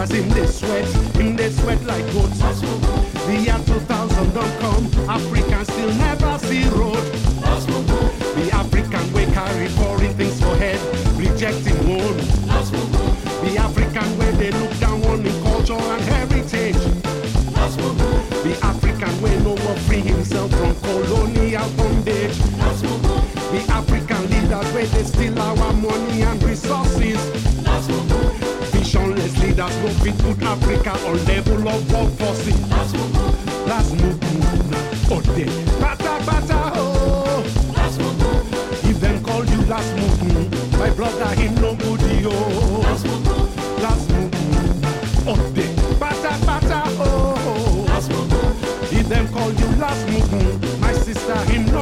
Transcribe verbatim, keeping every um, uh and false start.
leaders in the sweat, in the sweat like goats. The year two thousand don't come, Africans still never see road. The African way carry foreign things for head, rejecting one. The African way they look down on in culture and heritage. The African way no more free himself from colonial bondage. The African leaders way they steal our money and resources. Visionless leaders no fit put Africa on level of workforce. Last movement, oh they, bata bata oh. If them call you last movement, my brother him no good yo. Last movement, oh they, bata bata oh. If them call you last movement, my sister him